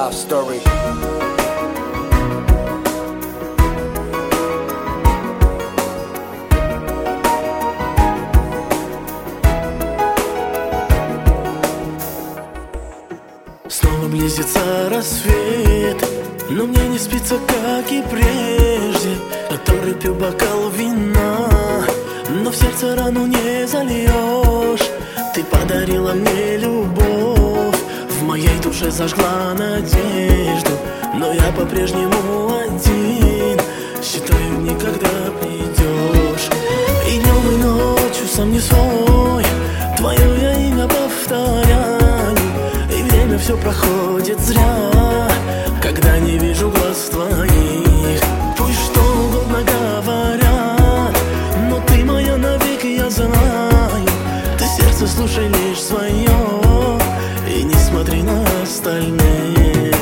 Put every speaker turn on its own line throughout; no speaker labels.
Love Story.
Снова близится рассвет, но мне не спится, как и прежде. Который пью бокал вина, но в сердце рану не зальешь. Ты подарила мне любовь, в моей душе зажгла надежду. Но я по-прежнему один, считаю, никогда придешь. И днем, и ночью сам не свой, твое я имя повторяю. И время все проходит зря, когда не вижу глаз твоих. Пусть что угодно говорят, но ты моя навеки, я знаю. Ты сердце слушай лишь свое, и не смотри на остальных.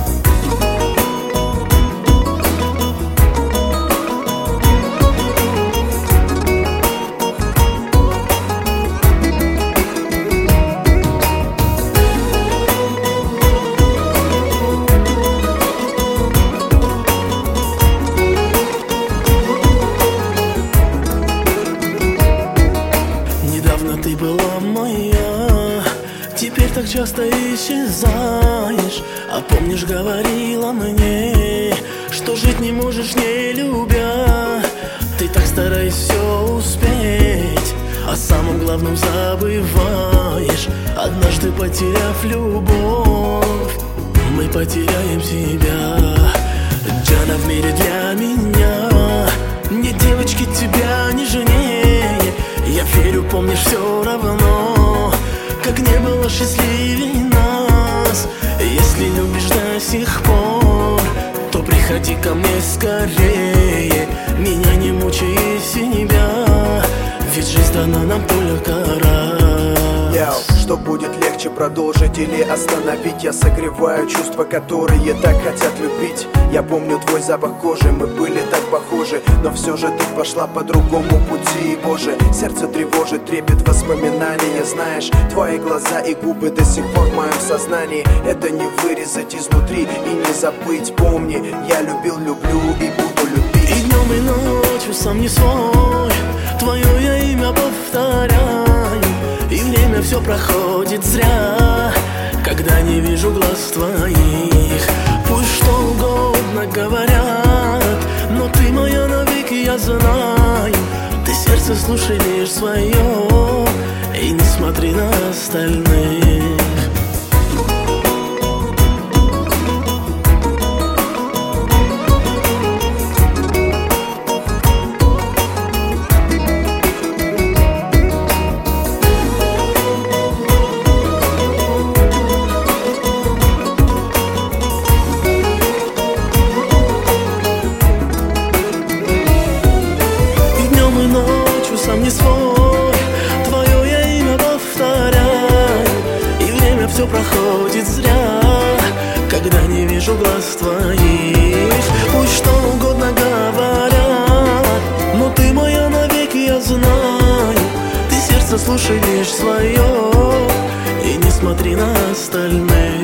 Ты была моя, теперь так часто исчезаешь. А помнишь, говорила мне, что жить не можешь, не любя. Ты так стараешься все успеть, о самом главном забываешь. Однажды потеряв любовь, мы потеряем себя. Джана, в мире для меня нет девочки тебя нежнее. Я верю, помнишь, все равно, как не было счастливее нас. Если любишь до сих пор, то приходи ко мне скорее. Меня не мучай себя, ведь жизнь дана нам только раз.
Что будет легче, продолжить или остановить? Я согреваю чувства, которые так хотят любить. Я помню твой запах кожи, мы были так похожи, но все же ты пошла по другому пути. Боже, сердце тревожит, трепет воспоминания. Знаешь, твои глаза и губы до сих пор в моем сознании. Это не вырезать изнутри и не забыть. Помни, я любил, люблю и буду любить.
И днем, и ночью сам не свой, твое я имя повторяю. И время все проходит зря, когда не вижу глаз твоих. Пусть что угодно говорят, но ты моя навеки, я знаю. Ты сердце слушай лишь свое, и не смотри на остальных. Сам не свой, твое я имя повторяю. И время все проходит зря, когда не вижу глаз твоих. Пусть что угодно говорят, но ты моя навеки, я знаю. Ты сердце слушай лишь свое, и не смотри на остальных.